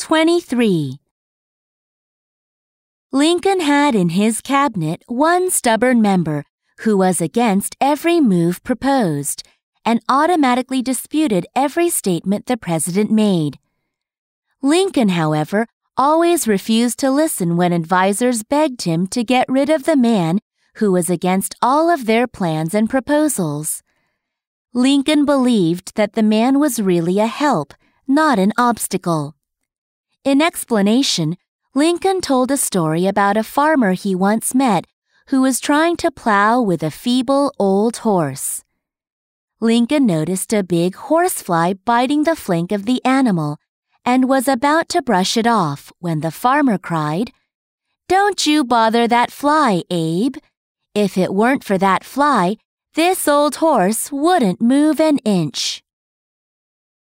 23. Lincoln had in his cabinet one stubborn member who was against every move proposed and automatically disputed every statement the president made. Lincoln, however, always refused to listen when advisers begged him to get rid of the man who was against all of their plans and proposals. Lincoln believed that the man was really a help, not an obstacle. In explanation, Lincoln told a story about a farmer he once met who was trying to plow with a feeble old horse. Lincoln noticed a big horsefly biting the flank of the animal and was about to brush it off when the farmer cried, "Don't you bother that fly, Abe. If it weren't for that fly, this old horse wouldn't move an inch."